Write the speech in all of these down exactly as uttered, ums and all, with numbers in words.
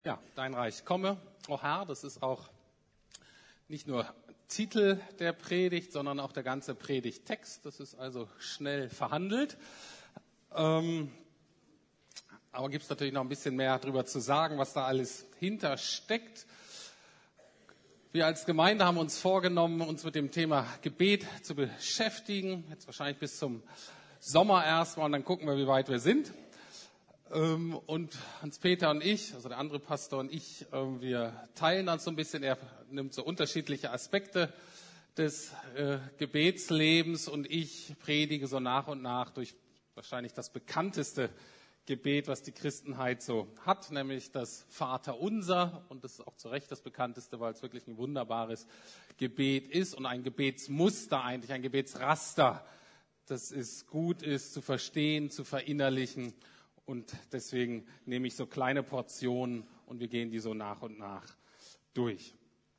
Ja, dein Reich komme, o Herr, das ist auch nicht nur Titel der Predigt, sondern auch der ganze Predigttext. Das ist also schnell verhandelt. Ähm, aber gibt es natürlich noch ein bisschen mehr darüber zu sagen, was da alles hintersteckt. Wir als Gemeinde haben uns vorgenommen, uns mit dem Thema Gebet zu beschäftigen. Jetzt wahrscheinlich bis zum Sommer erstmal und dann gucken wir, wie weit wir sind. Und Hans-Peter und ich, also der andere Pastor und ich, wir teilen dann so ein bisschen, er nimmt so unterschiedliche Aspekte des äh, Gebetslebens und ich predige so nach und nach durch wahrscheinlich das bekannteste Gebet, was die Christenheit so hat, nämlich das Vaterunser. Und das ist auch zu Recht das bekannteste, weil es wirklich ein wunderbares Gebet ist und ein Gebetsmuster eigentlich, ein Gebetsraster, das es gut ist zu verstehen, zu verinnerlichen. Und deswegen nehme ich so kleine Portionen und wir gehen die so nach und nach durch.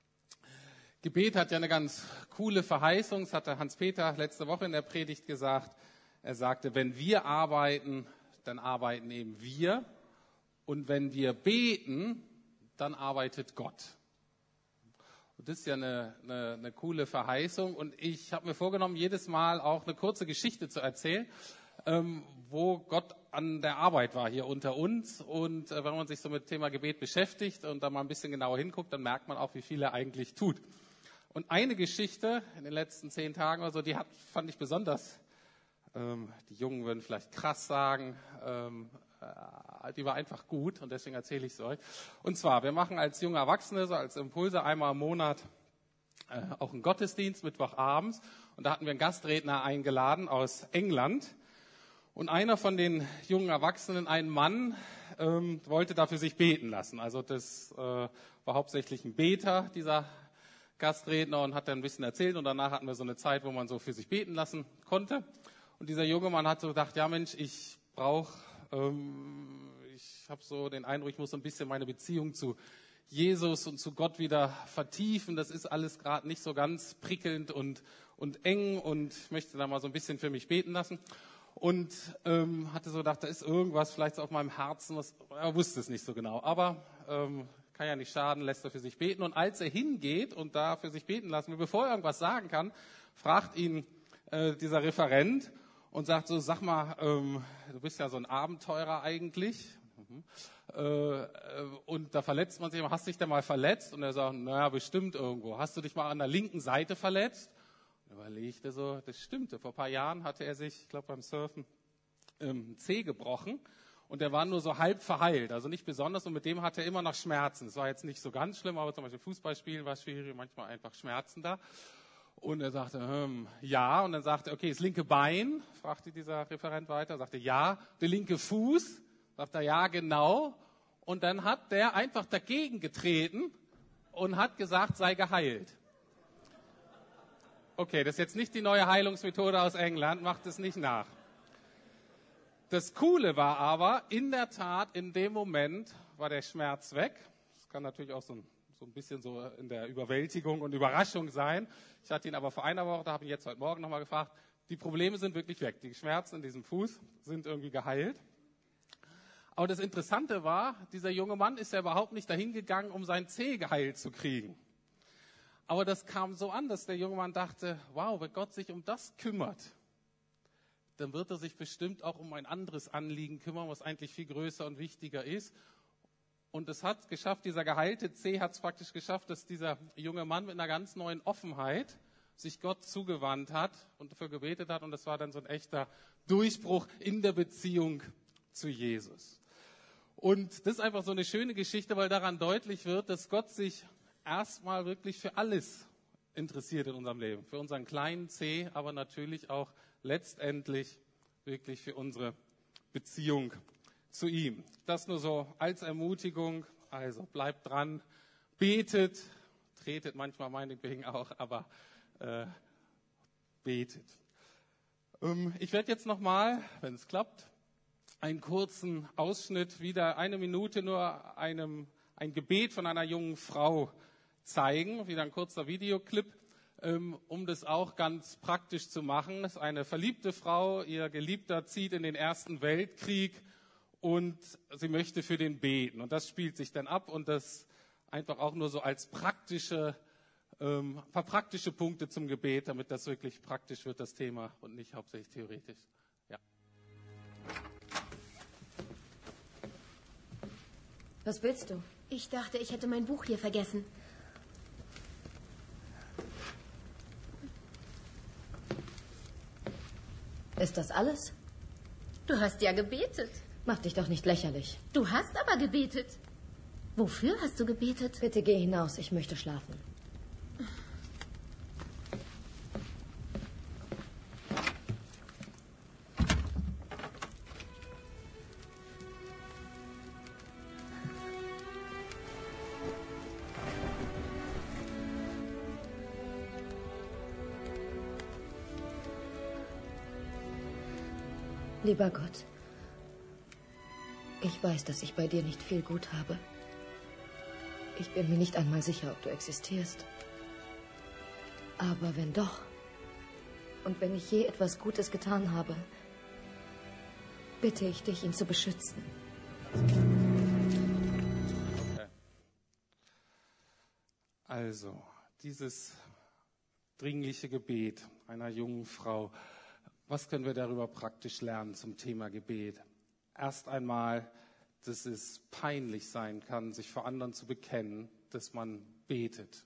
Gebet hat ja eine ganz coole Verheißung. Das hatte Hans-Peter letzte Woche in der Predigt gesagt. Er sagte, wenn wir arbeiten, dann arbeiten eben wir. Und wenn wir beten, dann arbeitet Gott. Und das ist ja eine, eine, eine coole Verheißung. Und ich habe mir vorgenommen, jedes Mal auch eine kurze Geschichte zu erzählen, ähm, wo Gott an der Arbeit war hier unter uns. Und äh, wenn man sich so mit dem Thema Gebet beschäftigt und da mal ein bisschen genauer hinguckt, dann merkt man auch, wie viel er eigentlich tut. Und eine Geschichte in den letzten zehn Tagen oder so, die hat, fand ich besonders, ähm, die Jungen würden vielleicht krass sagen, ähm, äh, die war einfach gut und deswegen erzähle ich es euch. Und zwar, wir machen als junge Erwachsene, so als Impulse einmal im Monat äh, auch einen Gottesdienst, Mittwochabends. Und da hatten wir einen Gastredner eingeladen aus England. Und einer von den jungen Erwachsenen, ein Mann, ähm, wollte da für sich beten lassen. Also das äh, war hauptsächlich ein Beter, dieser Gastredner, und hat dann ein bisschen erzählt. Und danach hatten wir so eine Zeit, wo man so für sich beten lassen konnte. Und dieser junge Mann hat so gedacht, ja Mensch, ich brauche, ähm, ich habe so den Eindruck, ich muss so ein bisschen meine Beziehung zu Jesus und zu Gott wieder vertiefen. Das ist alles gerade nicht so ganz prickelnd und, und eng und ich möchte da mal so ein bisschen für mich beten lassen. Und ähm, hatte so gedacht, da ist irgendwas vielleicht so auf meinem Herzen, was, er wusste es nicht so genau, aber ähm, kann ja nicht schaden, lässt er für sich beten. Und als er hingeht und da für sich beten lassen will, bevor er irgendwas sagen kann, fragt ihn äh, dieser Referent und sagt so, sag mal, ähm, du bist ja so ein Abenteurer eigentlich. Mhm. Äh, und da verletzt man sich, hast du dich denn mal verletzt? Und er sagt, naja, bestimmt irgendwo. Hast du dich mal an der linken Seite verletzt? Überlegte so, das stimmte. Vor ein paar Jahren hatte er sich, ich glaube beim Surfen, ähm, Zeh gebrochen und der war nur so halb verheilt, also nicht besonders und mit dem hatte er immer noch Schmerzen. Es war jetzt nicht so ganz schlimm, aber zum Beispiel Fußballspielen war schwierig, manchmal einfach Schmerzen da. Und er sagte, hm, ja, und dann sagte er, okay, das linke Bein, fragte dieser Referent weiter, sagte ja, der linke Fuß, sagte er, ja, genau. Und dann hat der einfach dagegen getreten und hat gesagt, sei geheilt. Okay, das ist jetzt nicht die neue Heilungsmethode aus England, macht es nicht nach. Das Coole war aber, in der Tat, in dem Moment war der Schmerz weg. Das kann natürlich auch so ein, so ein bisschen so in der Überwältigung und Überraschung sein. Ich hatte ihn aber vor einer Woche, da habe ich ihn jetzt heute Morgen nochmal gefragt, die Probleme sind wirklich weg. Die Schmerzen in diesem Fuß sind irgendwie geheilt. Aber das Interessante war, dieser junge Mann ist ja überhaupt nicht dahin gegangen, um sein Zeh geheilt zu kriegen. Aber das kam so an, dass der junge Mann dachte, wow, wenn Gott sich um das kümmert, dann wird er sich bestimmt auch um ein anderes Anliegen kümmern, was eigentlich viel größer und wichtiger ist. Und es hat geschafft, dieser geheilte Zeh hat es praktisch geschafft, dass dieser junge Mann mit einer ganz neuen Offenheit sich Gott zugewandt hat und dafür gebetet hat. Und das war dann so ein echter Durchbruch in der Beziehung zu Jesus. Und das ist einfach so eine schöne Geschichte, weil daran deutlich wird, dass Gott sich erstmal wirklich für alles interessiert in unserem Leben. Für unseren kleinen Zeh, aber natürlich auch letztendlich wirklich für unsere Beziehung zu ihm. Das nur so als Ermutigung. Also bleibt dran, betet, tretet manchmal meinetwegen auch, aber äh, betet. Ähm, ich werde jetzt nochmal, wenn es klappt, einen kurzen Ausschnitt, wieder eine Minute nur einem ein Gebet von einer jungen Frau zeigen, wieder ein kurzer Videoclip, um das auch ganz praktisch zu machen. Das ist eine verliebte Frau, ihr Geliebter zieht in den Ersten Weltkrieg und sie möchte für den beten. Und das spielt sich dann ab und das einfach auch nur so als praktische, ähm, ein paar praktische Punkte zum Gebet, damit das wirklich praktisch wird, das Thema, und nicht hauptsächlich theoretisch. Ja. Was willst du? Ich dachte, ich hätte mein Buch hier vergessen. Ist das alles? Du hast ja gebetet. Mach dich doch nicht lächerlich. Du hast aber gebetet. Wofür hast du gebetet? Bitte geh hinaus, ich möchte schlafen. Lieber Gott, ich weiß, dass ich bei dir nicht viel Gut habe. Ich bin mir nicht einmal sicher, ob du existierst. Aber wenn doch, und wenn ich je etwas Gutes getan habe, bitte ich dich, ihn zu beschützen. Okay. Also, dieses dringliche Gebet einer jungen Frau. Was können wir darüber praktisch lernen zum Thema Gebet? Erst einmal, dass es peinlich sein kann, sich vor anderen zu bekennen, dass man betet.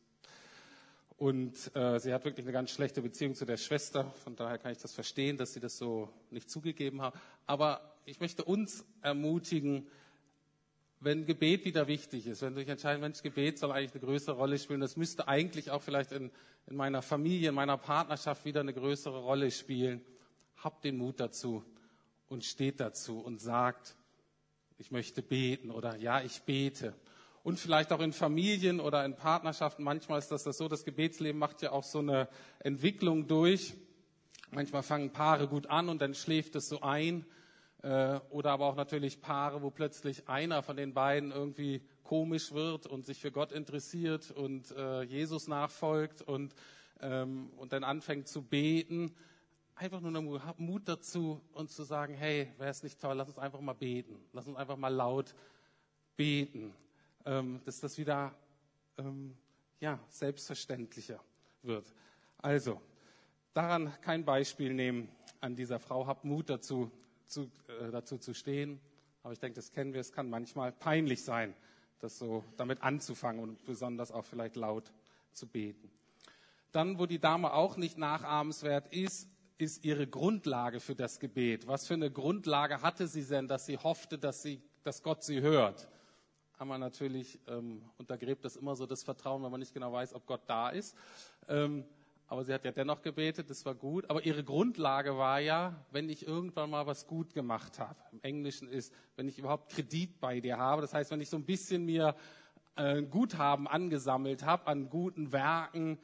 Und äh, sie hat wirklich eine ganz schlechte Beziehung zu der Schwester. Von daher kann ich das verstehen, dass sie das so nicht zugegeben hat. Aber ich möchte uns ermutigen, wenn Gebet wieder wichtig ist, wenn du dich entscheidest, Mensch, Gebet soll eigentlich eine größere Rolle spielen, das müsste eigentlich auch vielleicht in, in meiner Familie, in meiner Partnerschaft wieder eine größere Rolle spielen. Habt den Mut dazu und steht dazu und sagt, ich möchte beten oder ja, ich bete. Und vielleicht auch in Familien oder in Partnerschaften, manchmal ist das, das so, das Gebetsleben macht ja auch so eine Entwicklung durch. Manchmal fangen Paare gut an und dann schläft es so ein. Oder aber auch natürlich Paare, wo plötzlich einer von den beiden irgendwie komisch wird und sich für Gott interessiert und Jesus nachfolgt und, und dann anfängt zu beten. Einfach nur Mut dazu und zu sagen, hey, wäre es nicht toll, lass uns einfach mal beten. Lass uns einfach mal laut beten, ähm, dass das wieder ähm, ja, selbstverständlicher wird. Also, daran kein Beispiel nehmen an dieser Frau. Habt Mut dazu, zu, äh, dazu zu stehen. Aber ich denke, das kennen wir. Es kann manchmal peinlich sein, das so damit anzufangen und besonders auch vielleicht laut zu beten. Dann, wo die Dame auch nicht nachahmenswert ist, ist ihre Grundlage für das Gebet. Was für eine Grundlage hatte sie denn, dass sie hoffte, dass, sie, dass Gott sie hört? Aber natürlich ähm, untergräbt das immer so das Vertrauen, wenn man nicht genau weiß, ob Gott da ist. Ähm, aber sie hat ja dennoch gebetet, das war gut. Aber ihre Grundlage war ja, wenn ich irgendwann mal was gut gemacht habe. Im Englischen ist, wenn ich überhaupt Kredit bei dir habe. Das heißt, wenn ich so ein bisschen mir äh, Guthaben angesammelt habe an guten Werken,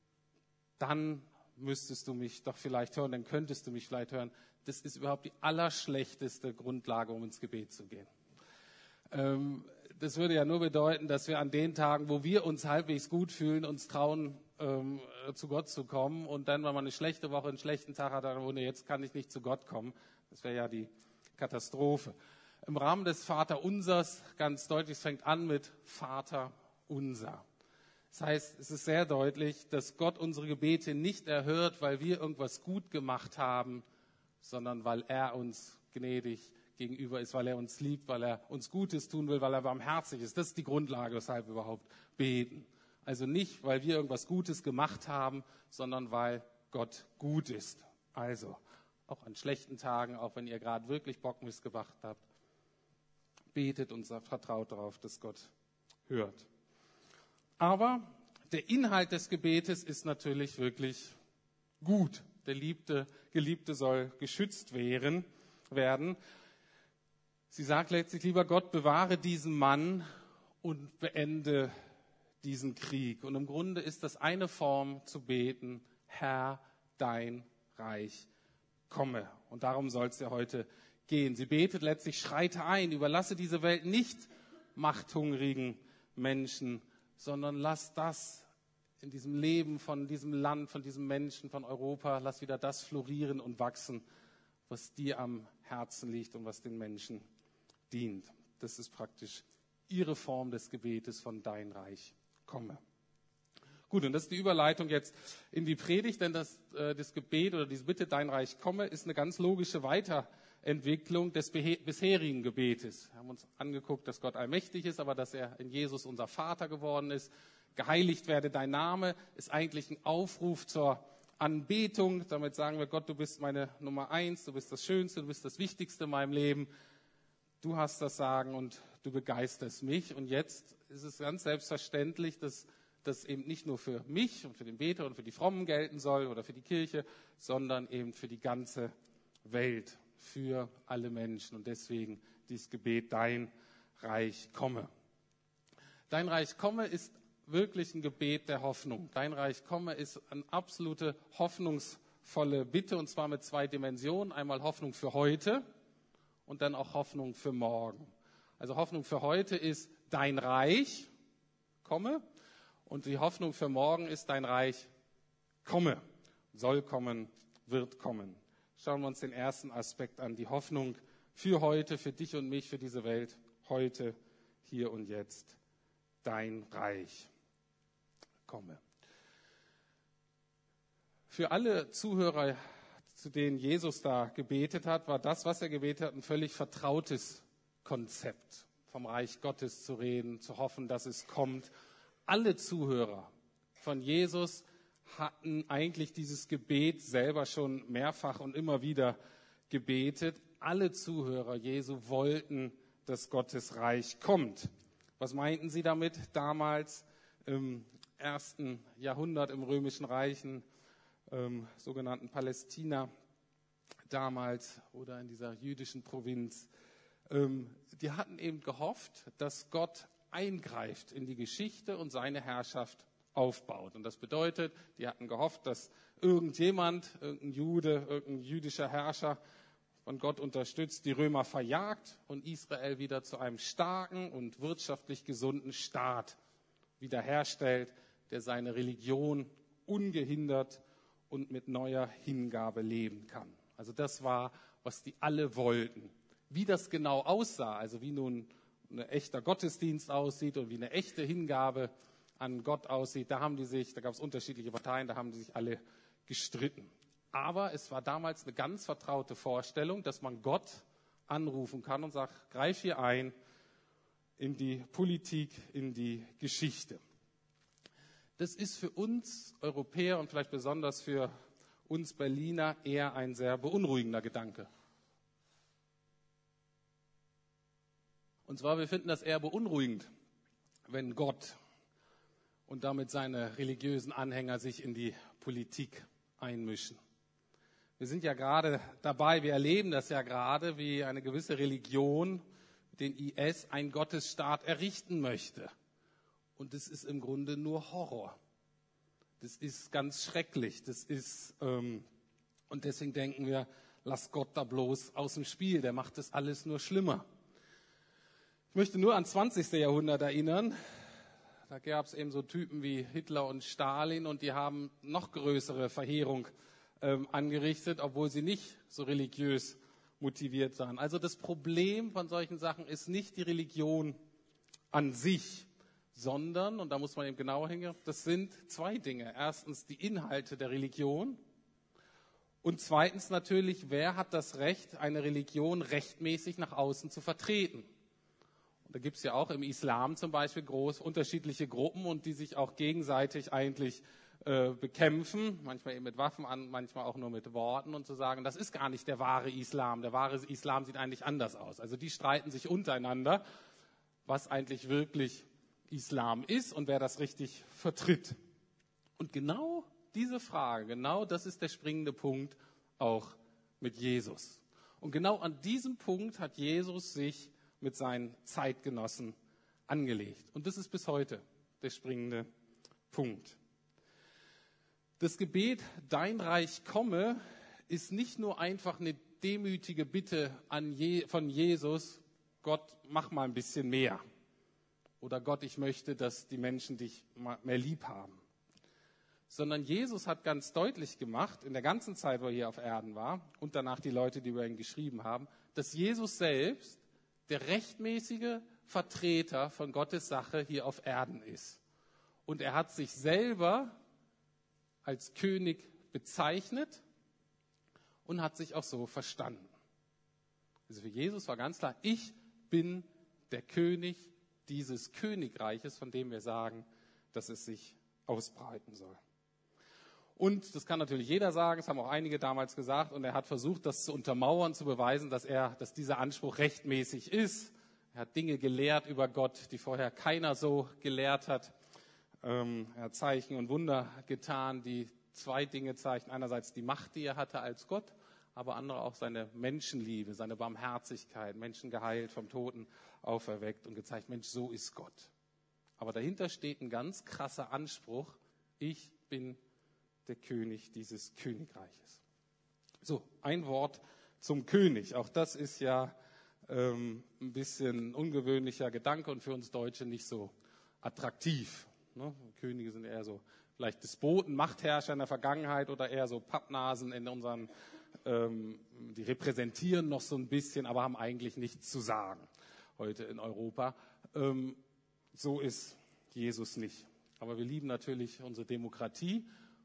dann müsstest du mich doch vielleicht hören, dann könntest du mich vielleicht hören. Das ist überhaupt die allerschlechteste Grundlage, um ins Gebet zu gehen. Ähm, das würde ja nur bedeuten, dass wir an den Tagen, wo wir uns halbwegs gut fühlen, uns trauen, ähm, zu Gott zu kommen. Und dann, wenn man eine schlechte Woche, einen schlechten Tag hat, dann, oh nee, jetzt kann ich nicht zu Gott kommen. Das wäre ja die Katastrophe. Im Rahmen des Vaterunsers, ganz deutlich, es fängt an mit Vater unser. Das heißt, es ist sehr deutlich, dass Gott unsere Gebete nicht erhört, weil wir irgendwas gut gemacht haben, sondern weil er uns gnädig gegenüber ist, weil er uns liebt, weil er uns Gutes tun will, weil er barmherzig ist. Das ist die Grundlage, weshalb wir überhaupt beten. Also nicht, weil wir irgendwas Gutes gemacht haben, sondern weil Gott gut ist. Also, auch an schlechten Tagen, auch wenn ihr gerade wirklich Bockmist gemacht habt, betet und vertraut darauf, dass Gott hört. Aber der Inhalt des Gebetes ist natürlich wirklich gut. Der Liebte, Geliebte soll geschützt werden. Sie sagt letztlich, lieber Gott, bewahre diesen Mann und beende diesen Krieg. Und im Grunde ist das eine Form zu beten, Herr, dein Reich komme. Und darum soll es ja heute gehen. Sie betet letztlich, schreite ein, überlasse diese Welt nicht machthungrigen Menschen, sondern lass das in diesem Leben von diesem Land, von diesem Menschen, von Europa, lass wieder das florieren und wachsen, was dir am Herzen liegt und was den Menschen dient. Das ist praktisch ihre Form des Gebetes von Dein Reich komme. Gut, und das ist die Überleitung jetzt in die Predigt, denn das, äh, das Gebet oder diese Bitte, Dein Reich komme, ist eine ganz logische Weiterentwicklung des behe- bisherigen Gebetes. Wir haben uns angeguckt, dass Gott allmächtig ist, aber dass er in Jesus unser Vater geworden ist. Geheiligt werde dein Name, ist eigentlich ein Aufruf zur Anbetung. Damit sagen wir, Gott, du bist meine Nummer eins, du bist das Schönste, du bist das Wichtigste in meinem Leben. Du hast das Sagen und du begeisterst mich. Und jetzt ist es ganz selbstverständlich, dass das eben nicht nur für mich und für den Beter und für die Frommen gelten soll oder für die Kirche, sondern eben für die ganze Welt, für alle Menschen. Und deswegen dieses Gebet, Dein Reich komme. Dein Reich komme ist wirklich ein Gebet der Hoffnung. Dein Reich komme ist eine absolute hoffnungsvolle Bitte, und zwar mit zwei Dimensionen. Einmal Hoffnung für heute und dann auch Hoffnung für morgen. Also Hoffnung für heute ist Dein Reich komme. Und die Hoffnung für morgen ist, Dein Reich komme, soll kommen, wird kommen. Schauen wir uns den ersten Aspekt an, die Hoffnung für heute, für dich und mich, für diese Welt, heute, hier und jetzt. Dein Reich komme. Für alle Zuhörer, zu denen Jesus da gebetet hat, war das, was er gebetet hat, ein völlig vertrautes Konzept, vom Reich Gottes zu reden, zu hoffen, dass es kommt. Alle Zuhörer von Jesus hatten eigentlich dieses Gebet selber schon mehrfach und immer wieder gebetet. Alle Zuhörer Jesu wollten, dass Gottes Reich kommt. Was meinten sie damit damals im ersten Jahrhundert im Römischen Reich, im sogenannten Palästina damals oder in dieser jüdischen Provinz? Die hatten eben gehofft, dass Gott eingreift in die Geschichte und seine Herrschaft aufbaut. Und das bedeutet, die hatten gehofft, dass irgendjemand, irgendein Jude, irgendein jüdischer Herrscher von Gott unterstützt, die Römer verjagt und Israel wieder zu einem starken und wirtschaftlich gesunden Staat wiederherstellt, der seine Religion ungehindert und mit neuer Hingabe leben kann. Also das war, was die alle wollten. Wie das genau aussah, also wie nun ein echter Gottesdienst aussieht und wie eine echte Hingabe an Gott aussieht, da haben die sich, da gab es unterschiedliche Parteien, da haben die sich alle gestritten. Aber es war damals eine ganz vertraute Vorstellung, dass man Gott anrufen kann und sagt, greif hier ein in die Politik, in die Geschichte. Das ist für uns Europäer und vielleicht besonders für uns Berliner eher ein sehr beunruhigender Gedanke. Und zwar, wir finden das eher beunruhigend, wenn Gott und damit seine religiösen Anhänger sich in die Politik einmischen. Wir sind ja gerade dabei, wir erleben das ja gerade, wie eine gewisse Religion, den I S, einen Gottesstaat errichten möchte. Und das ist im Grunde nur Horror. Das ist ganz schrecklich. Das ist, ähm, und deswegen denken wir, lass Gott da bloß aus dem Spiel, der macht das alles nur schlimmer. Ich möchte nur ans zwanzigste Jahrhundert erinnern. Da gab es eben so Typen wie Hitler und Stalin und die haben noch größere Verheerung ähm, angerichtet, obwohl sie nicht so religiös motiviert waren. Also das Problem von solchen Sachen ist nicht die Religion an sich, sondern, und da muss man eben genauer hingehen, das sind zwei Dinge. Erstens die Inhalte der Religion und zweitens natürlich, wer hat das Recht, eine Religion rechtmäßig nach außen zu vertreten. Da gibt es ja auch im Islam zum Beispiel groß unterschiedliche Gruppen und die sich auch gegenseitig eigentlich äh, bekämpfen, manchmal eben mit Waffen an, manchmal auch nur mit Worten und zu sagen, das ist gar nicht der wahre Islam, der wahre Islam sieht eigentlich anders aus. Also die streiten sich untereinander, was eigentlich wirklich Islam ist und wer das richtig vertritt. Und genau diese Frage, genau das ist der springende Punkt auch mit Jesus. Und genau an diesem Punkt hat Jesus sich mit seinen Zeitgenossen angelegt. Und das ist bis heute der springende Punkt. Das Gebet, Dein Reich komme, ist nicht nur einfach eine demütige Bitte an Je- von Jesus, Gott, mach mal ein bisschen mehr. Oder Gott, ich möchte, dass die Menschen dich mehr lieb haben. Sondern Jesus hat ganz deutlich gemacht, in der ganzen Zeit, wo er hier auf Erden war, und danach die Leute, die über ihn geschrieben haben, dass Jesus selbst der rechtmäßige Vertreter von Gottes Sache hier auf Erden ist. Und er hat sich selber als König bezeichnet und hat sich auch so verstanden. Also für Jesus war ganz klar, ich bin der König dieses Königreiches, von dem wir sagen, dass es sich ausbreiten soll. Und das kann natürlich jeder sagen, das haben auch einige damals gesagt, und er hat versucht, das zu untermauern, zu beweisen, dass er, dass dieser Anspruch rechtmäßig ist. Er hat Dinge gelehrt über Gott, die vorher keiner so gelehrt hat. Ähm, er hat Zeichen und Wunder getan, die zwei Dinge zeichnen. Einerseits die Macht, die er hatte als Gott, aber andere auch seine Menschenliebe, seine Barmherzigkeit, Menschen geheilt, vom Toten auferweckt und gezeigt, Mensch, so ist Gott. Aber dahinter steht ein ganz krasser Anspruch, ich bin der König dieses Königreiches. So, ein Wort zum König. Auch das ist ja ähm, ein bisschen ein ungewöhnlicher Gedanke und für uns Deutsche nicht so attraktiv. Ne? Könige sind eher so vielleicht Despoten, Machtherrscher in der Vergangenheit oder eher so Pappnasen in unseren, ähm, die repräsentieren noch so ein bisschen, aber haben eigentlich nichts zu sagen heute in Europa. Ähm, so ist Jesus nicht. Aber wir lieben natürlich unsere Demokratie.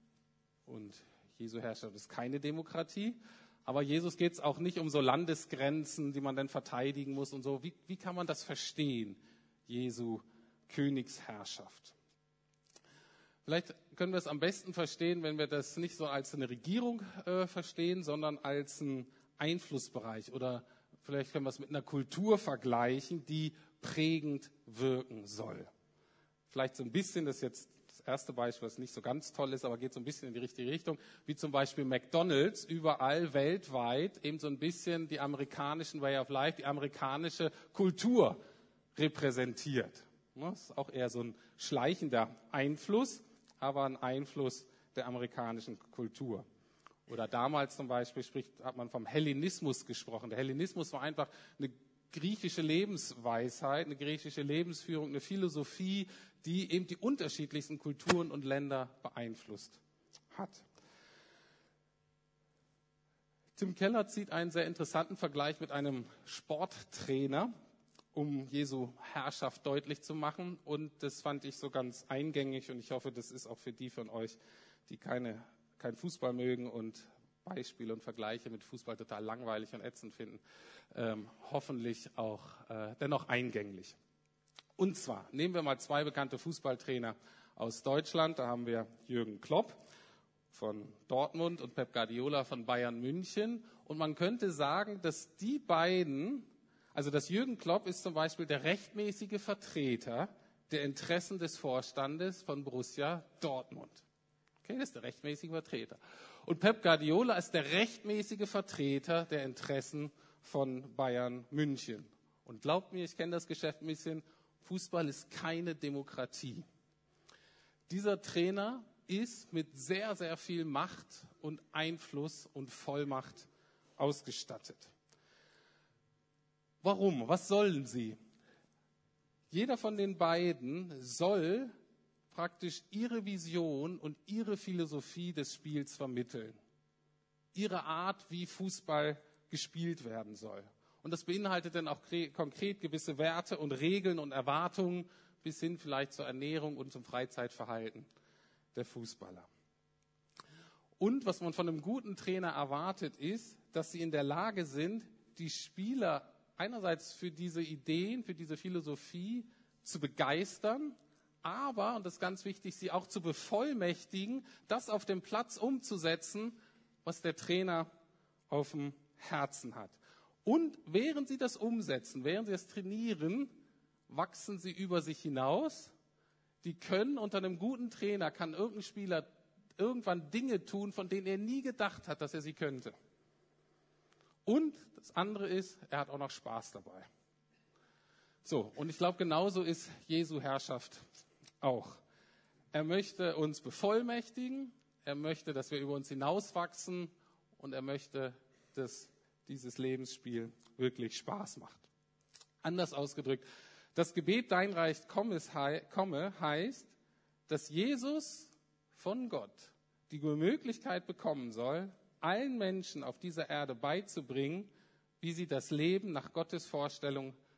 Und Jesu Herrschaft ist keine Demokratie. Aber Jesus geht es auch nicht um so Landesgrenzen, die man dann verteidigen muss und so. Wie, wie kann man das verstehen, Jesu Königsherrschaft? Vielleicht können wir es am besten verstehen, wenn wir das nicht so als eine Regierung äh, verstehen, sondern als einen Einflussbereich. Oder vielleicht können wir es mit einer Kultur vergleichen, die prägend wirken soll. Vielleicht so ein bisschen, das ist jetzt das erste Beispiel, was nicht so ganz toll ist, aber geht so ein bisschen in die richtige Richtung, wie zum Beispiel McDonald's überall weltweit eben so ein bisschen die amerikanischen Way of Life, die amerikanische Kultur repräsentiert. Das ist auch eher so ein schleichender Einfluss, aber ein Einfluss der amerikanischen Kultur. Oder damals zum Beispiel spricht, hat man vom Hellenismus gesprochen. Der Hellenismus war einfach eine griechische Lebensweisheit, eine griechische Lebensführung, eine Philosophie, die eben die unterschiedlichsten Kulturen und Länder beeinflusst hat. Tim Keller zieht einen sehr interessanten Vergleich mit einem Sporttrainer, um Jesu Herrschaft deutlich zu machen. Und das fand ich so ganz eingängig und ich hoffe, das ist auch für die von euch, die keine, keinen Fußball mögen und Beispiele und Vergleiche mit Fußball total langweilig und ätzend finden, ähm, hoffentlich auch äh, dennoch eingänglich. Und zwar nehmen wir mal zwei bekannte Fußballtrainer aus Deutschland. Da haben wir Jürgen Klopp von Dortmund und Pep Guardiola von Bayern München. Und man könnte sagen, dass die beiden, also dass Jürgen Klopp ist zum Beispiel der rechtmäßige Vertreter der Interessen des Vorstandes von Borussia Dortmund. Okay, das ist der rechtmäßige Vertreter. Und Pep Guardiola ist der rechtmäßige Vertreter der Interessen von Bayern München. Und glaubt mir, ich kenne das Geschäft ein bisschen, Fußball ist keine Demokratie. Dieser Trainer ist mit sehr, sehr viel Macht und Einfluss und Vollmacht ausgestattet. Warum? Was sollen sie? Jeder von den beiden soll praktisch ihre Vision und ihre Philosophie des Spiels vermitteln. Ihre Art, wie Fußball gespielt werden soll. Und das beinhaltet dann auch konkret gewisse Werte und Regeln und Erwartungen bis hin vielleicht zur Ernährung und zum Freizeitverhalten der Fußballer. Und was man von einem guten Trainer erwartet, ist, dass sie in der Lage sind, die Spieler einerseits für diese Ideen, für diese Philosophie zu begeistern, aber, und das ist ganz wichtig, sie auch zu bevollmächtigen, das auf dem Platz umzusetzen, was der Trainer auf dem Herzen hat. Und während sie das umsetzen, während sie das trainieren, wachsen sie über sich hinaus. Die können unter einem guten Trainer, kann irgendein Spieler irgendwann Dinge tun, von denen er nie gedacht hat, dass er sie könnte. Und das andere ist, er hat auch noch Spaß dabei. So, und ich glaube, genauso ist Jesu Herrschaft auch. Er möchte uns bevollmächtigen, er möchte, dass wir über uns hinauswachsen und er möchte, dass dieses Lebensspiel wirklich Spaß macht. Anders ausgedrückt, das Gebet Dein Reich komme heißt, dass Jesus von Gott die Möglichkeit bekommen soll, allen Menschen auf dieser Erde beizubringen, wie sie das Leben nach Gottes Vorstellung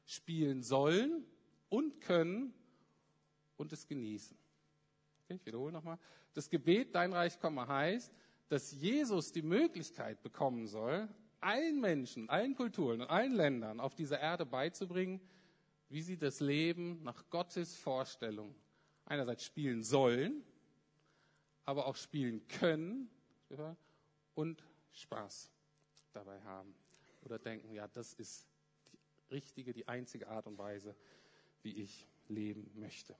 spielen sollen und können und es genießen. Okay, ich wiederhole nochmal. Das Gebet, dein Reich komme, heißt, dass Jesus die Möglichkeit bekommen soll, allen Menschen, allen Kulturen und allen Ländern auf dieser Erde beizubringen, wie sie das Leben nach Gottes Vorstellung einerseits spielen sollen, aber auch spielen können und Spaß dabei haben. Oder denken, ja, das ist die richtige, die einzige Art und Weise, wie ich leben möchte.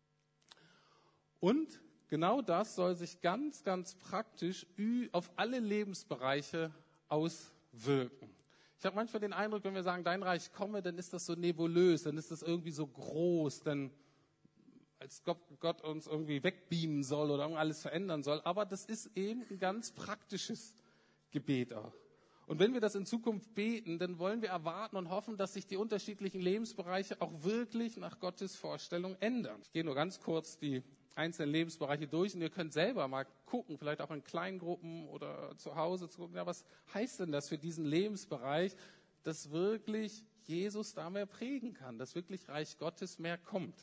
Und genau das soll sich ganz, ganz praktisch auf alle Lebensbereiche auswirken. Ich habe manchmal den Eindruck, wenn wir sagen, dein Reich komme, dann ist das so nebulös, dann ist das irgendwie so groß, dann als Gott, Gott uns irgendwie wegbeamen soll oder alles verändern soll. Aber das ist eben ein ganz praktisches Gebet auch. Und wenn wir das in Zukunft beten, dann wollen wir erwarten und hoffen, dass sich die unterschiedlichen Lebensbereiche auch wirklich nach Gottes Vorstellung ändern. Ich gehe nur ganz kurz die einzelnen Lebensbereiche durch und ihr könnt selber mal gucken, vielleicht auch in Kleingruppen oder zu Hause zu gucken, ja, was heißt denn das für diesen Lebensbereich, dass wirklich Jesus da mehr prägen kann, dass wirklich Reich Gottes mehr kommt.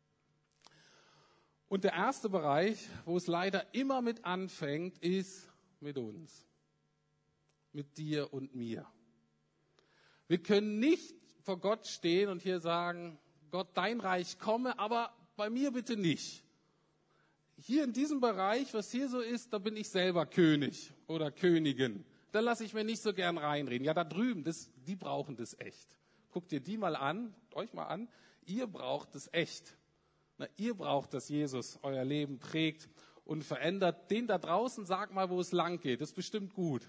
Und der erste Bereich, wo es leider immer mit anfängt, ist mit uns. Mit dir und mir. Wir können nicht vor Gott stehen und hier sagen, Gott, dein Reich komme, aber bei mir bitte nicht. Hier in diesem Bereich, was hier so ist, da bin ich selber König oder Königin. Da lasse ich mir nicht so gern reinreden. Ja, da drüben, das, die brauchen das echt. Guckt dir die mal an, euch mal an. Ihr braucht es echt. Na, ihr braucht, dass Jesus euer Leben prägt und verändert. Den da draußen, sag mal, wo es lang geht. Das ist bestimmt gut.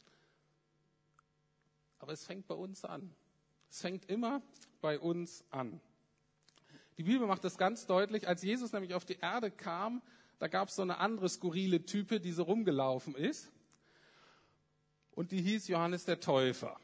Aber es fängt bei uns an. Es fängt immer bei uns an. Die Bibel macht das ganz deutlich. Als Jesus nämlich auf die Erde kam, da gab es so eine andere skurrile Type, die so rumgelaufen ist. Und die hieß Johannes der Täufer.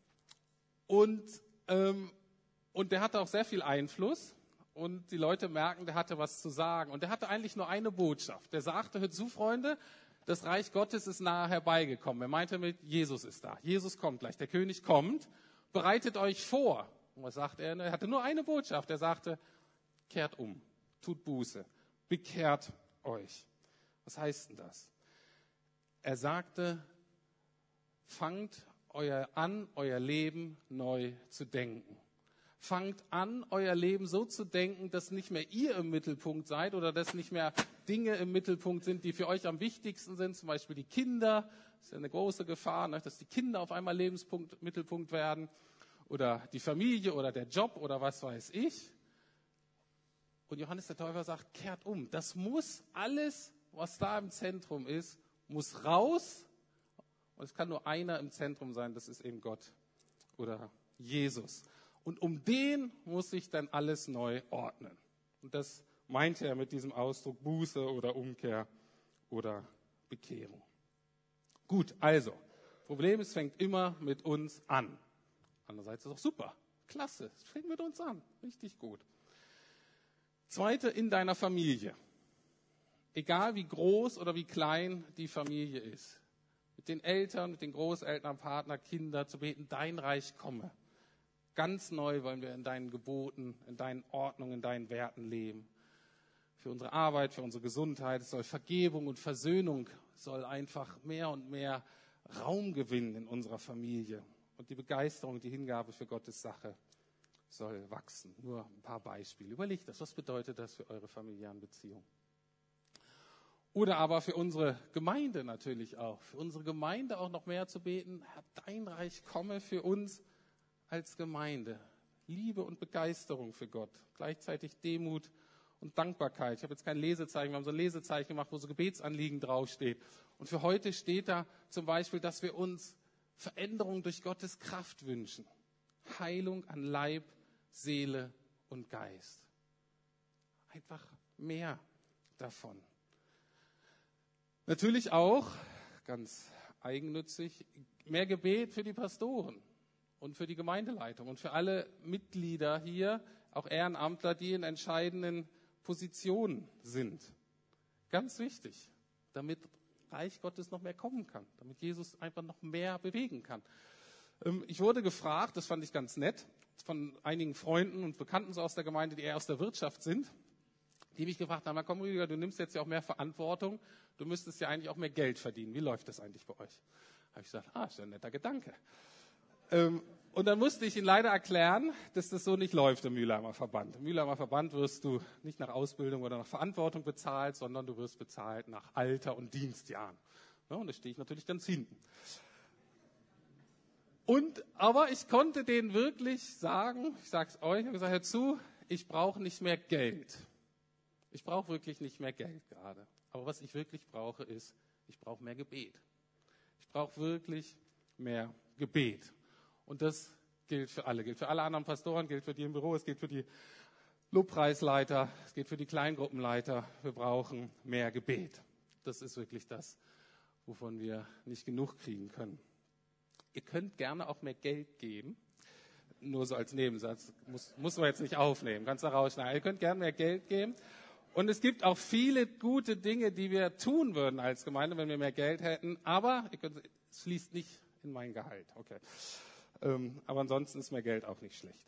Und, ähm, und der hatte auch sehr viel Einfluss. Und die Leute merken, der hatte was zu sagen. Und der hatte eigentlich nur eine Botschaft. Der sagte, hört zu, Freunde, das Reich Gottes ist nahe herbeigekommen. Er meinte mit, Jesus ist da. Jesus kommt gleich. Der König kommt. Bereitet euch vor. Und was sagt er? Er hatte nur eine Botschaft. Er sagte, kehrt um. Tut Buße. Bekehrt euch. Was heißt denn das? Er sagte, fangt euer an, euer Leben neu zu denken. Fangt an, euer Leben so zu denken, dass nicht mehr ihr im Mittelpunkt seid oder dass nicht mehr Dinge im Mittelpunkt sind, die für euch am wichtigsten sind, zum Beispiel die Kinder. Das ist ja eine große Gefahr, dass die Kinder auf einmal Lebenspunkt, Mittelpunkt werden oder die Familie oder der Job oder was weiß ich. Und Johannes der Täufer sagt, kehrt um. Das muss alles, was da im Zentrum ist, muss raus. Und es kann nur einer im Zentrum sein, das ist eben Gott oder Jesus. Und um den muss sich dann alles neu ordnen. Und das meinte er mit diesem Ausdruck Buße oder Umkehr oder Bekehrung. Gut, also, Problem ist, es fängt immer mit uns an. Andererseits ist es auch super, klasse, es fängt mit uns an, richtig gut. Zweite, in deiner Familie. Egal wie groß oder wie klein die Familie ist. Mit den Eltern, mit den Großeltern, Partner, Kinder zu beten, dein Reich komme. Ganz neu wollen wir in deinen Geboten, in deinen Ordnungen, in deinen Werten leben. Für unsere Arbeit, für unsere Gesundheit, es soll Vergebung und Versöhnung soll einfach mehr und mehr Raum gewinnen in unserer Familie. Und die Begeisterung, die Hingabe für Gottes Sache soll wachsen. Nur ein paar Beispiele. Überlegt das, was bedeutet das für eure familiären Beziehungen? Oder aber für unsere Gemeinde natürlich auch. Für unsere Gemeinde auch noch mehr zu beten, Herr, dein Reich komme für uns als Gemeinde. Liebe und Begeisterung für Gott. Gleichzeitig Demut und Dankbarkeit. Ich habe jetzt kein Lesezeichen, wir haben so ein Lesezeichen gemacht, wo so Gebetsanliegen draufsteht. Und für heute steht da zum Beispiel, dass wir uns Veränderung durch Gottes Kraft wünschen. Heilung an Leib, Seele und Geist. Einfach mehr davon. Natürlich auch, ganz eigennützig, mehr Gebet für die Pastoren und für die Gemeindeleitung und für alle Mitglieder hier, auch Ehrenamtler, die in entscheidenden Positionen sind. Ganz wichtig, damit Reich Gottes noch mehr kommen kann, damit Jesus einfach noch mehr bewegen kann. Ähm, ich wurde gefragt, das fand ich ganz nett, von einigen Freunden und Bekannten so aus der Gemeinde, die eher aus der Wirtschaft sind, die mich gefragt haben, na komm Rüdiger, du nimmst jetzt ja auch mehr Verantwortung, du müsstest ja eigentlich auch mehr Geld verdienen. Wie läuft das eigentlich bei euch? Habe ich gesagt, ah, ist ja ein netter Gedanke. Ähm, und dann musste ich Ihnen leider erklären, dass das so nicht läuft im Mülheimer Verband. Im Mülheimer Verband wirst du nicht nach Ausbildung oder nach Verantwortung bezahlt, sondern du wirst bezahlt nach Alter und Dienstjahren. Ja, und da stehe ich natürlich ganz hinten. Und, aber ich konnte denen wirklich sagen, ich sage es euch, ich habe gesagt, hör zu, ich brauche nicht mehr Geld. Ich brauche wirklich nicht mehr Geld gerade. Aber was ich wirklich brauche, ist, ich brauche mehr Gebet. Ich brauche wirklich mehr Gebet. Und das gilt für alle, gilt für alle anderen Pastoren, gilt für die im Büro, es gilt für die Lobpreisleiter, es gilt für die Kleingruppenleiter. Wir brauchen mehr Gebet. Das ist wirklich das, wovon wir nicht genug kriegen können. Ihr könnt gerne auch mehr Geld geben. Nur so als Nebensatz, muss, muss man jetzt nicht aufnehmen, kannst du rausschneiden. Ihr könnt gerne mehr Geld geben. Und es gibt auch viele gute Dinge, die wir tun würden als Gemeinde, wenn wir mehr Geld hätten. Aber ihr könnt, es fließt nicht in mein Gehalt. Okay. Ähm, aber ansonsten ist mehr Geld auch nicht schlecht.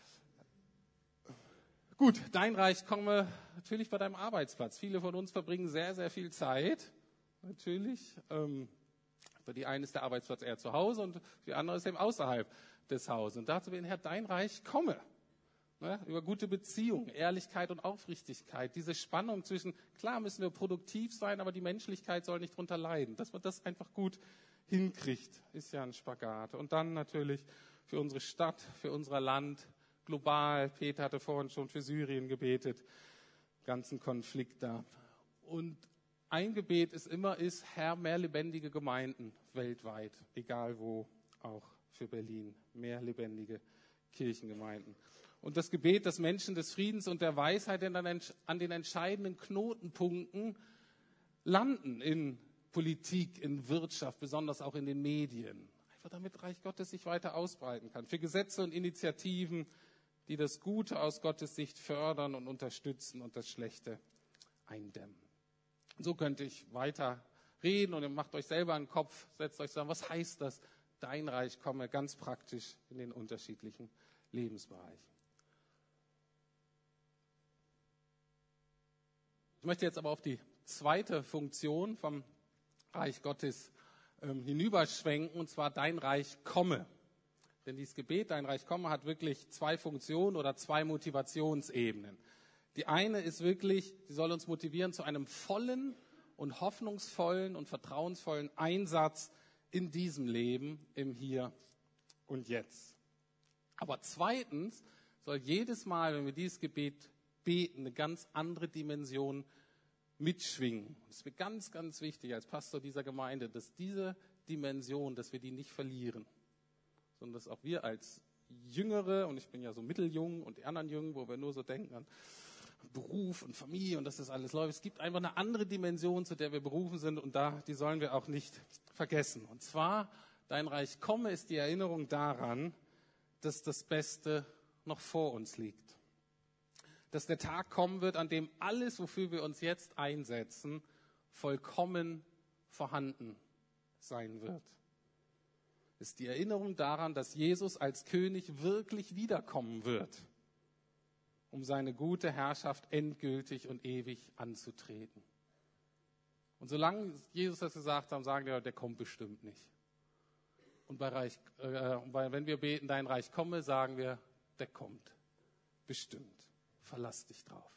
Gut, dein Reich komme natürlich bei deinem Arbeitsplatz. Viele von uns verbringen sehr, sehr viel Zeit. Natürlich. Ähm, für die einen ist der Arbeitsplatz eher zu Hause und für die andere ist eben außerhalb des Hauses. Und dazu beten, Herr, dein Reich komme. Ne, über gute Beziehungen, Ehrlichkeit und Aufrichtigkeit. Diese Spannung zwischen, klar müssen wir produktiv sein, aber die Menschlichkeit soll nicht drunter leiden. Dass man das einfach gut hinkriegt, ist ja ein Spagat. Und dann natürlich für unsere Stadt, für unser Land, global. Peter hatte vorhin schon für Syrien gebetet, ganzen Konflikt da. Und ein Gebet ist immer, ist, Herr, mehr lebendige Gemeinden weltweit, egal wo, auch für Berlin, mehr lebendige Kirchengemeinden. Und das Gebet, dass Menschen des Friedens und der Weisheit dann an den entscheidenden Knotenpunkten landen in Politik, in Wirtschaft, besonders auch in den Medien. Einfach damit Reich Gottes sich weiter ausbreiten kann. Für Gesetze und Initiativen, die das Gute aus Gottes Sicht fördern und unterstützen und das Schlechte eindämmen. So könnte ich weiter reden und ihr macht euch selber einen Kopf, setzt euch zusammen, was heißt das? Dein Reich komme ganz praktisch in den unterschiedlichen Lebensbereichen. Ich möchte jetzt aber auf die zweite Funktion vom Reich Gottes ähm, hinüberschwenken, und zwar dein Reich komme. Denn dieses Gebet, dein Reich komme, hat wirklich zwei Funktionen oder zwei Motivationsebenen. Die eine ist wirklich, sie soll uns motivieren zu einem vollen und hoffnungsvollen und vertrauensvollen Einsatz in diesem Leben, im Hier und Jetzt. Aber zweitens soll jedes Mal, wenn wir dieses Gebet beten, eine ganz andere Dimension mitschwingen. Das ist mir ganz, ganz wichtig als Pastor dieser Gemeinde, dass diese Dimension, dass wir die nicht verlieren, sondern dass auch wir als Jüngere, und ich bin ja so mitteljung und die anderen Jungen, wo wir nur so denken an Beruf und Familie und dass das alles läuft. Es gibt einfach eine andere Dimension, zu der wir berufen sind und da, die sollen wir auch nicht vergessen. Und zwar, dein Reich komme ist die Erinnerung daran, dass das Beste noch vor uns liegt. Dass der Tag kommen wird, an dem alles, wofür wir uns jetzt einsetzen, vollkommen vorhanden sein wird. Ist die Erinnerung daran, dass Jesus als König wirklich wiederkommen wird, um seine gute Herrschaft endgültig und ewig anzutreten. Und solange Jesus das gesagt hat, sagen wir, der kommt bestimmt nicht. Und bei Reich, äh, bei, wenn wir beten, dein Reich komme, sagen wir, der kommt bestimmt. Verlass dich drauf.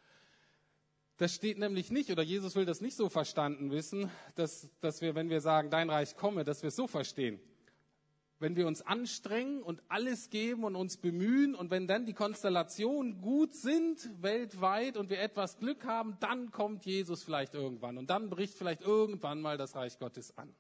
Das steht nämlich nicht, oder Jesus will das nicht so verstanden wissen, dass, dass wir, wenn wir sagen, dein Reich komme, dass wir es so verstehen. Wenn wir uns anstrengen und alles geben und uns bemühen und wenn dann die Konstellationen gut sind weltweit und wir etwas Glück haben, dann kommt Jesus vielleicht irgendwann und dann bricht vielleicht irgendwann mal das Reich Gottes an.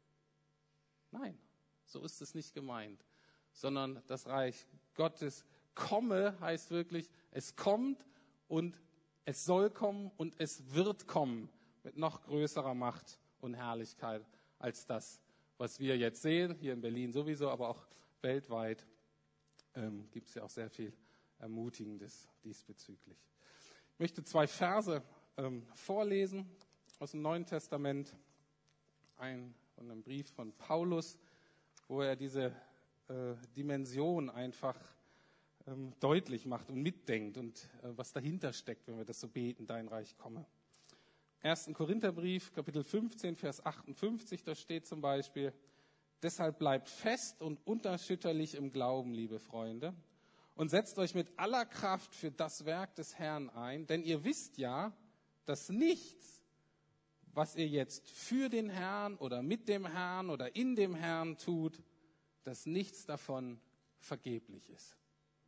Nein, so ist es nicht gemeint, sondern das Reich Gottes komme heißt wirklich, es kommt und es soll kommen und es wird kommen mit noch größerer Macht und Herrlichkeit als das, was wir jetzt sehen, hier in Berlin sowieso, aber auch weltweit ähm, gibt es ja auch sehr viel Ermutigendes diesbezüglich. Ich möchte zwei Verse ähm, vorlesen aus dem Neuen Testament, ein von einem Brief von Paulus, wo er diese äh, Dimension einfach ähm, deutlich macht und mitdenkt und äh, was dahinter steckt, wenn wir das so beten, dein Reich komme. erster Korintherbrief, Kapitel fünfzehn, Vers achtundfünfzig, da steht zum Beispiel: Deshalb bleibt fest und unerschütterlich im Glauben, liebe Freunde, und setzt euch mit aller Kraft für das Werk des Herrn ein, denn ihr wisst ja, dass nichts, was ihr jetzt für den Herrn oder mit dem Herrn oder in dem Herrn tut, dass nichts davon vergeblich ist.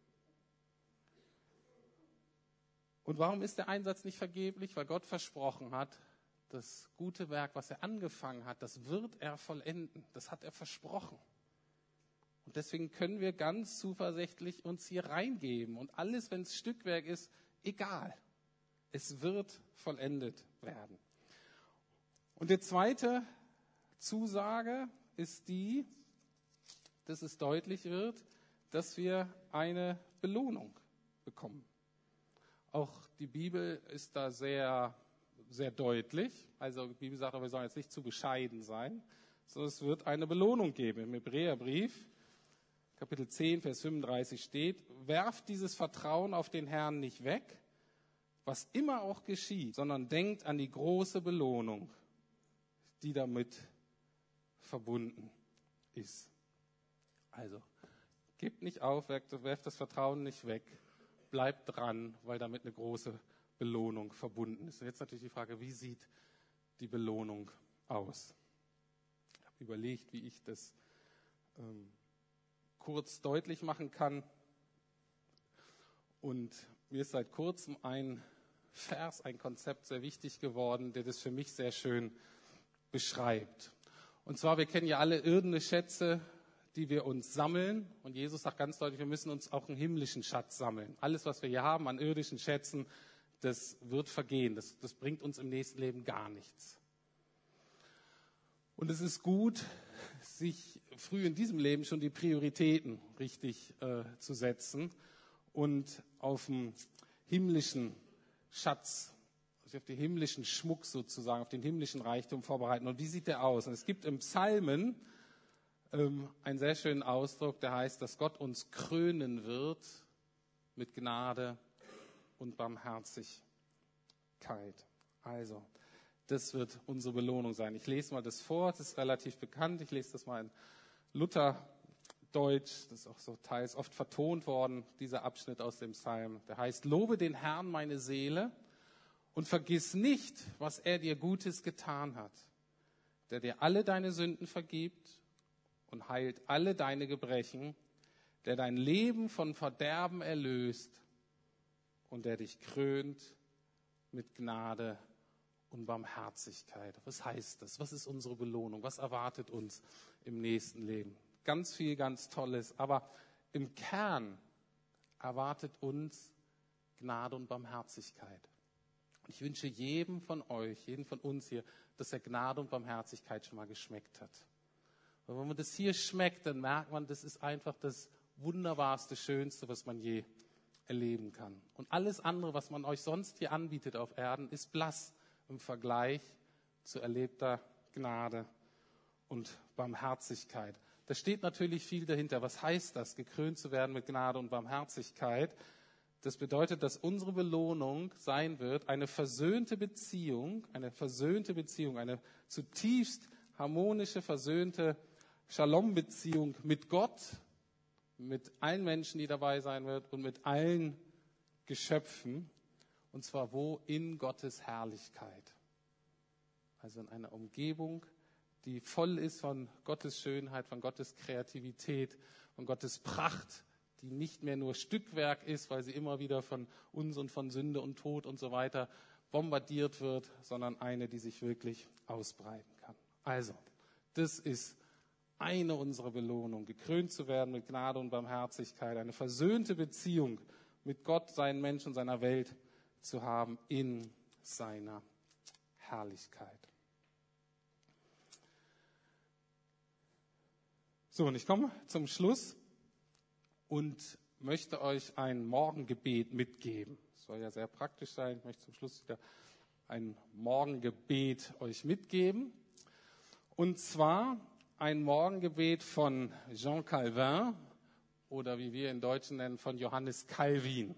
Und warum ist der Einsatz nicht vergeblich? Weil Gott versprochen hat, das gute Werk, was er angefangen hat, das wird er vollenden. Das hat er versprochen. Und deswegen können wir ganz zuversichtlich uns hier reingeben. Und alles, wenn es Stückwerk ist, egal. Es wird vollendet werden. Und die zweite Zusage ist die, dass es deutlich wird, dass wir eine Belohnung bekommen. Auch die Bibel ist da sehr, sehr deutlich. Also die Bibel sagt, wir sollen jetzt nicht zu bescheiden sein, sondern es wird eine Belohnung geben. Im Hebräerbrief, Kapitel zehn, Vers fünfunddreißig steht: Werft dieses Vertrauen auf den Herrn nicht weg, was immer auch geschieht, sondern denkt an die große Belohnung, die damit verbunden ist. Also, gebt nicht auf, werft das Vertrauen nicht weg, bleibt dran, weil damit eine große Belohnung verbunden ist. Und jetzt natürlich die Frage, wie sieht die Belohnung aus? Ich habe überlegt, wie ich das ähm, kurz deutlich machen kann. Und mir ist seit kurzem ein Vers, ein Konzept sehr wichtig geworden, der das für mich sehr schön beschreibt. Und zwar, wir kennen ja alle irdene Schätze, die wir uns sammeln. Und Jesus sagt ganz deutlich, wir müssen uns auch einen himmlischen Schatz sammeln. Alles, was wir hier haben an irdischen Schätzen, das wird vergehen. Das, das bringt uns im nächsten Leben gar nichts. Und es ist gut, sich früh in diesem Leben schon die Prioritäten richtig äh, zu setzen und auf den himmlischen Schatz, also auf den himmlischen Schmuck sozusagen, auf den himmlischen Reichtum vorbereiten. Und wie sieht der aus? Und es gibt im Psalmen ähm, einen sehr schönen Ausdruck, der heißt, dass Gott uns krönen wird mit Gnade und Barmherzigkeit. Also, das wird unsere Belohnung sein. Ich lese mal das vor, das ist relativ bekannt. Ich lese das mal in Lutherdeutsch, das ist auch so teils oft vertont worden, dieser Abschnitt aus dem Psalm. Der heißt: Lobe den Herrn, meine Seele, und vergiss nicht, was er dir Gutes getan hat, der dir alle deine Sünden vergibt und heilt alle deine Gebrechen, der dein Leben von Verderben erlöst und der dich krönt mit Gnade und Barmherzigkeit. Was heißt das? Was ist unsere Belohnung? Was erwartet uns im nächsten Leben? Ganz viel, ganz Tolles, aber im Kern erwartet uns Gnade und Barmherzigkeit. Ich wünsche jedem von euch, jedem von uns hier, dass er Gnade und Barmherzigkeit schon mal geschmeckt hat. Und wenn man das hier schmeckt, dann merkt man, das ist einfach das Wunderbarste, Schönste, was man je erleben kann. Und alles andere, was man euch sonst hier anbietet auf Erden, ist blass im Vergleich zu erlebter Gnade und Barmherzigkeit. Da steht natürlich viel dahinter. Was heißt das, gekrönt zu werden mit Gnade und Barmherzigkeit? Das bedeutet, dass unsere Belohnung sein wird, eine versöhnte Beziehung, eine versöhnte Beziehung, eine zutiefst harmonische, versöhnte Shalom-Beziehung mit Gott, mit allen Menschen, die dabei sein wird und mit allen Geschöpfen. Und zwar wo? In Gottes Herrlichkeit. Also in einer Umgebung, die voll ist von Gottes Schönheit, von Gottes Kreativität, von Gottes Pracht, die nicht mehr nur Stückwerk ist, weil sie immer wieder von uns und von Sünde und Tod und so weiter bombardiert wird, sondern eine, die sich wirklich ausbreiten kann. Also, das ist eine unserer Belohnungen, gekrönt zu werden mit Gnade und Barmherzigkeit, eine versöhnte Beziehung mit Gott, seinen Menschen, seiner Welt zu haben in seiner Herrlichkeit. So, und ich komme zum Schluss und möchte euch ein Morgengebet mitgeben. Das soll ja sehr praktisch sein. Ich möchte zum Schluss wieder ein Morgengebet euch mitgeben. Und zwar ein Morgengebet von Jean Calvin oder wie wir in Deutschen nennen, von Johannes Calvin.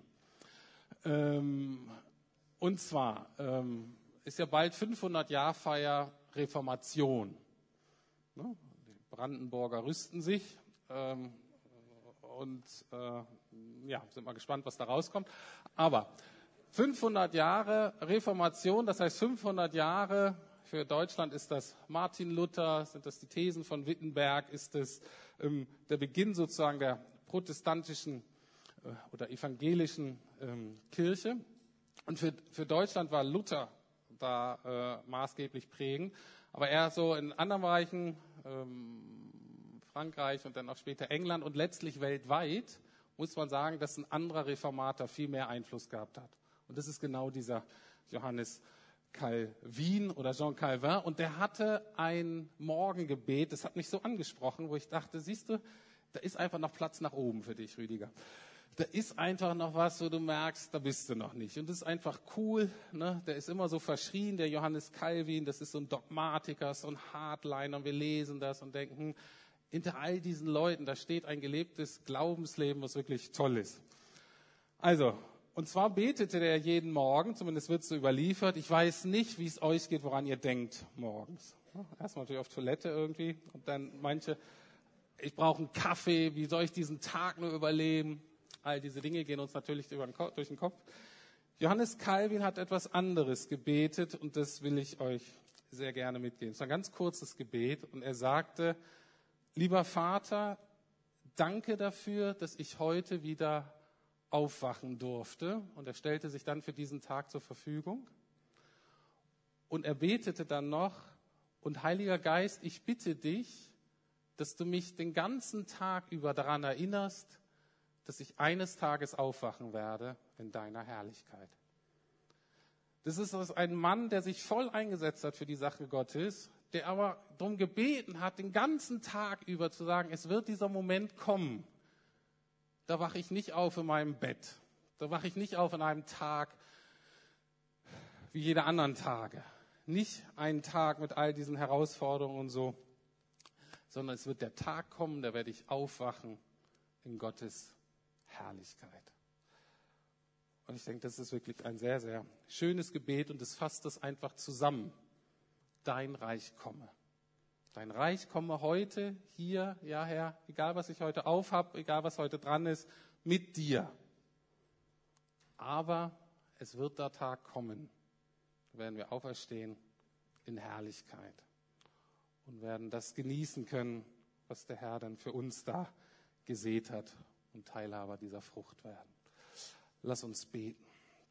Ähm, und zwar ähm, ist ja bald fünfhundert-Jahr-Feier Reformation. Ne? Die Brandenburger rüsten sich ähm, und äh, ja, sind mal gespannt, was da rauskommt. Aber fünfhundert Jahre Reformation, das heißt fünfhundert Jahre, für Deutschland ist das Martin Luther, sind das die Thesen von Wittenberg, ist es ähm, der Beginn sozusagen der protestantischen äh, oder evangelischen ähm, Kirche. Und für, für Deutschland war Luther da äh, maßgeblich prägend, aber eher so in anderen Bereichen, ähm, Frankreich und dann auch später England und letztlich weltweit, muss man sagen, dass ein anderer Reformator viel mehr Einfluss gehabt hat. Und das ist genau dieser Johannes Calvin oder Jean Calvin. Und der hatte ein Morgengebet, das hat mich so angesprochen, wo ich dachte, siehst du, da ist einfach noch Platz nach oben für dich, Rüdiger. Da ist einfach noch was, wo du merkst, da bist du noch nicht. Und das ist einfach cool, ne? Der ist immer so verschrien, der Johannes Calvin, das ist so ein Dogmatiker, so ein Hardliner. Und wir lesen das und denken, hinter all diesen Leuten, da steht ein gelebtes Glaubensleben, was wirklich toll ist. Also, und zwar betete der jeden Morgen, zumindest wird es so überliefert. Ich weiß nicht, wie es euch geht, woran ihr denkt morgens. Erstmal natürlich auf Toilette irgendwie und dann manche, ich brauche einen Kaffee, wie soll ich diesen Tag nur überleben? All diese Dinge gehen uns natürlich über den Kopf, durch den Kopf. Johannes Calvin hat etwas anderes gebetet und das will ich euch sehr gerne mitgeben. Es ist ein ganz kurzes Gebet und er sagte, lieber Vater, danke dafür, dass ich heute wieder aufwachen durfte. Und er stellte sich dann für diesen Tag zur Verfügung. Und er betete dann noch, und Heiliger Geist, ich bitte dich, dass du mich den ganzen Tag über daran erinnerst, dass ich eines Tages aufwachen werde in deiner Herrlichkeit. Das ist ein Mann, der sich voll eingesetzt hat für die Sache Gottes, der aber darum gebeten hat, den ganzen Tag über zu sagen, es wird dieser Moment kommen. Da wache ich nicht auf in meinem Bett. Da wache ich nicht auf an einem Tag wie jede anderen Tage. Nicht einen Tag mit all diesen Herausforderungen und so, sondern es wird der Tag kommen, da werde ich aufwachen in Gottes Herrlichkeit. Und ich denke, das ist wirklich ein sehr, sehr schönes Gebet und es fasst das einfach zusammen. Dein Reich komme. Dein Reich komme heute, hier, ja Herr, egal was ich heute aufhab, egal was heute dran ist, mit dir. Aber es wird der Tag kommen, da werden wir auferstehen in Herrlichkeit und werden das genießen können, was der Herr dann für uns da gesät hat und Teilhaber dieser Frucht werden. Lass uns beten.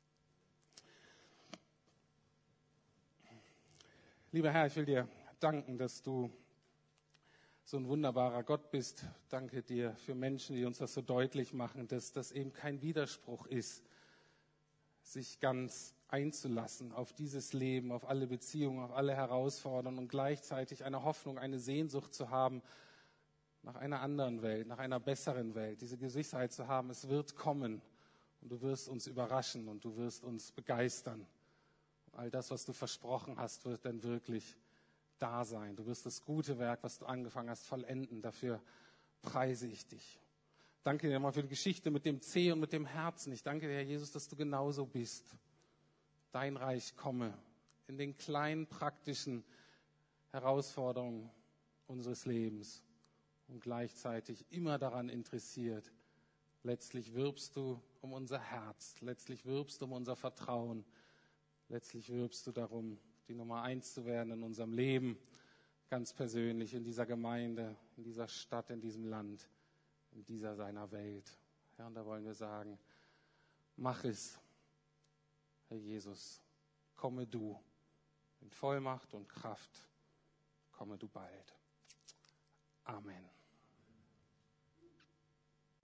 Lieber Herr, ich will dir danken, dass du so ein wunderbarer Gott bist. Danke dir für Menschen, die uns das so deutlich machen, dass das eben kein Widerspruch ist, sich ganz einzulassen auf dieses Leben, auf alle Beziehungen, auf alle Herausforderungen und gleichzeitig eine Hoffnung, eine Sehnsucht zu haben nach einer anderen Welt, nach einer besseren Welt. Diese Gewissheit zu haben, es wird kommen und du wirst uns überraschen und du wirst uns begeistern. All das, was du versprochen hast, wird dann wirklich da sein. Du wirst das gute Werk, was du angefangen hast, vollenden. Dafür preise ich dich. Danke dir mal für die Geschichte mit dem Zeh und mit dem Herzen. Ich danke dir, Herr Jesus, dass du genauso bist. Dein Reich komme in den kleinen praktischen Herausforderungen unseres Lebens und gleichzeitig immer daran interessiert. Letztlich wirbst du um unser Herz. Letztlich wirbst du um unser Vertrauen. Letztlich wirbst du darum, die Nummer eins zu werden in unserem Leben, ganz persönlich, in dieser Gemeinde, in dieser Stadt, in diesem Land, in dieser seiner Welt. Ja, und da wollen wir sagen, mach es, Herr Jesus, komme du in Vollmacht und Kraft, komme du bald. Amen.